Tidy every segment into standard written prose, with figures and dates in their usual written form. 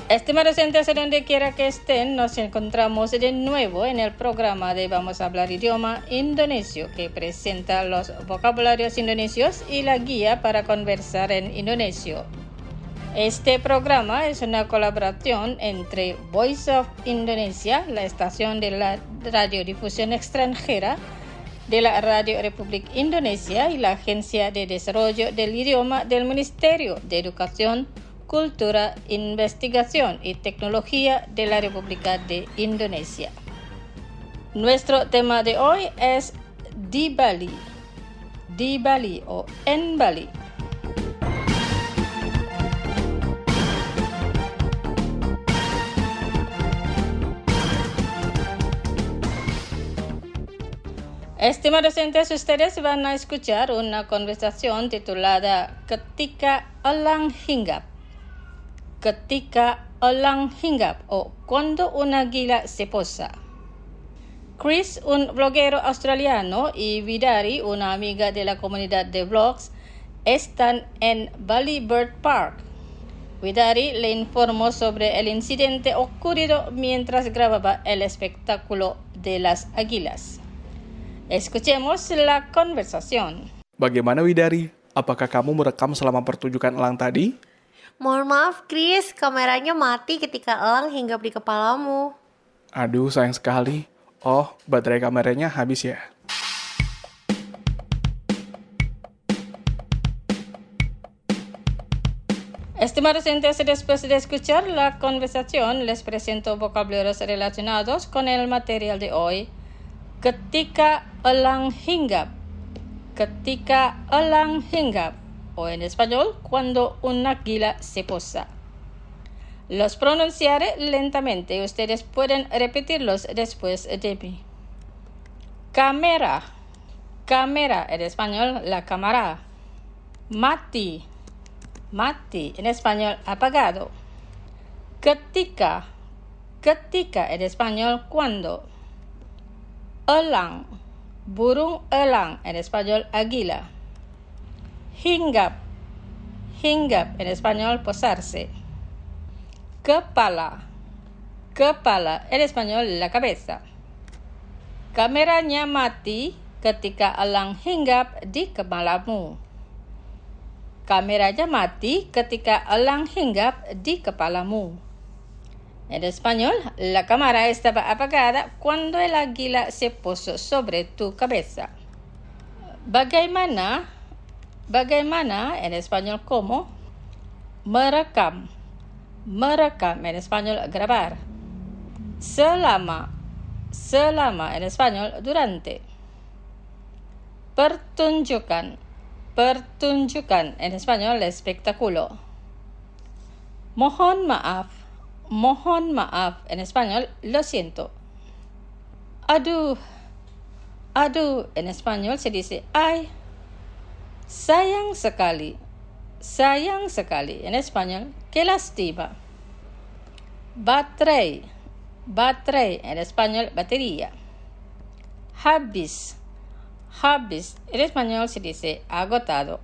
Estimados oyentes, donde quiera que estén, nos encontramos de nuevo en el programa de Vamos a hablar idioma indonesio, que presenta los vocabularios indonesios y la guía para conversar en indonesio. Este programa es una colaboración entre Voice of Indonesia, la estación de la radiodifusión extranjera de la Radio Republik Indonesia, y la Agencia de Desarrollo del Idioma del Ministerio de Educación, Cultura, Investigación y Tecnología de la República de Indonesia. Nuestro tema de hoy es di Bali o en Bali. Estimados oyentes, ustedes van a escuchar una conversación titulada Ketika Elang Hinggap. Ketika Elang Hinggap o cuando un águila se posa. Chris, un bloguero australiano, y Widari, una amiga de la comunidad de blogs, están en Bali Bird Park. Widari le informó sobre el incidente ocurrido mientras grababa el espectáculo de las águilas. Escuchemos la conversación. Bagaimana Widari? Apakah kamu merekam selama pertunjukan elang tadi? Mohon maaf, Chris, kameranya mati ketika elang hinggap di kepalamu. Aduh, sayang sekali. Oh, baterai kameranya habis ya? Estimados oyentes, después de escuchar la conversación, les presento vocabularios relacionados con el material de hoy. Ketika elang hinggap. Ketika elang hinggap. O en español, cuando un águila se posa. Los pronunciaré lentamente. Ustedes pueden repetirlos después de mí. Cámara. Cámara, en español, la cámara. Mati. Mati, en español, apagado. Ketika. Ketika, en español, cuando. Elang. Burung elang, en español, águila. Hinggap. Hinggap, en español, posarse. Kepala. Kepala, en español, la cabeza. Kameranya mati ketika elang hinggap di kepalamu. Kameranya mati ketika elang hinggap di kepalamu. En español, la cámara estaba apagada cuando el águila se posó sobre tu cabeza. Bagaimana? Bagaimana, en español, ¿cómo? Merekam. Merekam, en español, grabar. Selama. Selama, en español, durante. Pertunjukan. Pertunjukan, en español, espectáculo. Mohon maaf. Mohon maaf, en español, lo siento. Aduh. Aduh, en español se dice ay. Sayang sekali. Sayang sekali. En español, qué lástima. Baterai. Baterai. En español, batería. Habis. Habis. En español se dice agotado.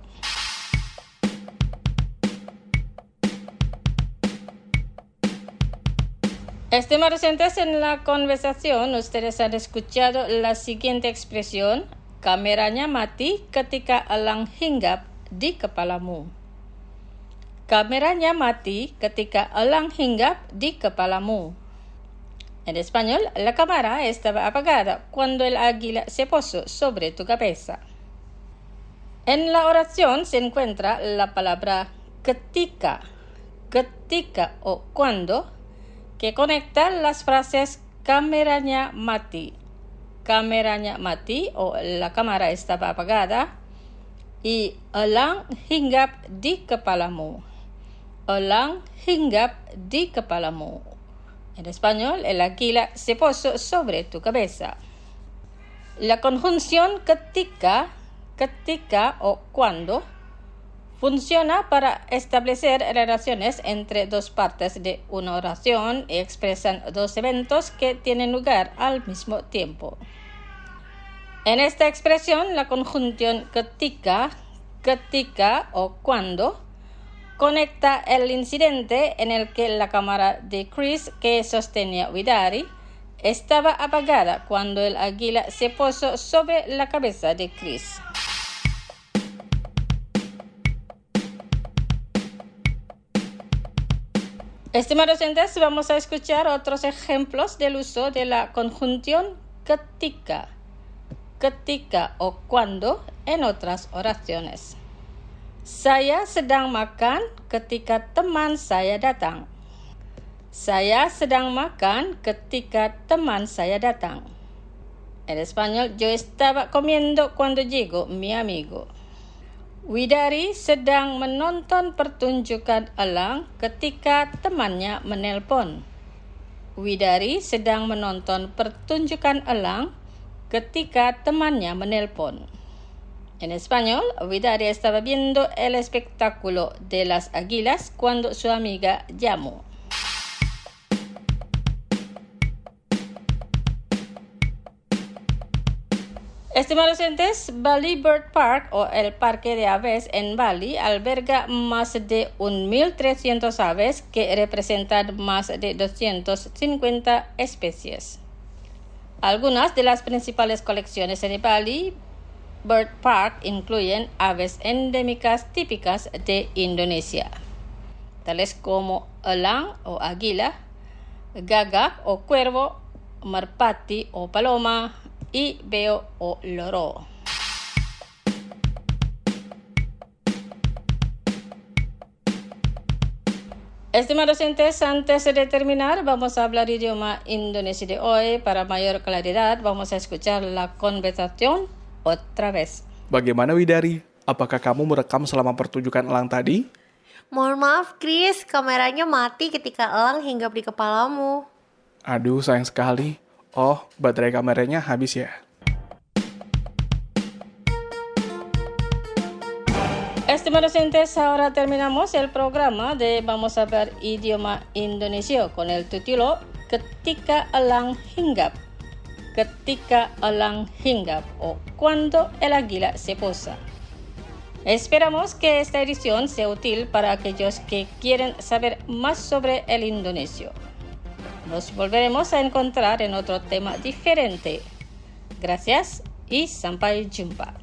Estimados oyentes, en la conversación ustedes han escuchado la siguiente expresión. Kameranya mati ketika elang hinggap di kepalamu. Kameranya mati ketika elang hinggap di kepalamu. En español, la cámara estaba apagada cuando el águila se posó sobre tu cabeza. En la oración se encuentra la palabra ketika. Ketika o cuando, que conecta las frases kameranya mati. Kameranya mati o la cámara estaba apagada y elang hinggap di kepalamu. Elang hinggap di kepalamu. En español, el águila se posó sobre tu cabeza. La conjunción ketika, ketika o cuando, funciona para establecer relaciones entre dos partes de una oración y expresan dos eventos que tienen lugar al mismo tiempo. En esta expresión, la conjunción ketika, ketika o cuando, conecta el incidente en el que la cámara de Chris que sostenía Widari estaba apagada cuando el águila se posó sobre la cabeza de Chris. Estimados oyentes, vamos a escuchar otros ejemplos del uso de la conjunción ketika o cuando en otras oraciones. Saya sedang makan ketika teman saya datang. Saya sedang makan ketika teman saya datang. En español, yo estaba comiendo cuando llegó mi amigo. Widari sedang menonton pertunjukan elang ketika temannya menelpon. Widari sedang menonton pertunjukan elang ketika temannya menelpon. En español, Widari estaba viendo el espectáculo de las águilas cuando su amiga llamó. Estimados oyentes, Bali Bird Park o el Parque de Aves en Bali alberga más de 1.300 aves que representan más de 250 especies. Algunas de las principales colecciones de Bali Bird Park incluyen aves endémicas típicas de Indonesia, tales como elang o águila, gagak o cuervo, merpati o paloma, y beo o loro. Estimados oyentes, antes de terminar, vamos a hablar idioma indonesia de hoy. Para mayor claridad, vamos a escuchar la conversación otra vez. Bagaimana Widari? Apakah kamu merekam selama pertunjukan elang tadi? Mohon maaf, Chris, kameranya mati ketika elang hinggap di kepalamu. Aduh, sayang sekali. Oh, baterai kameranya habis ya? Estimados oyentes, ahora terminamos el programa de Vamos a ver idioma indonesio con el título Ketika Elang Hinggap. Ketika elang hinggap o cuando el águila se posa. Esperamos que esta edición sea útil para aquellos que quieren saber más sobre el indonesio. Nos volveremos a encontrar en otro tema diferente. Gracias y sampai jumpa.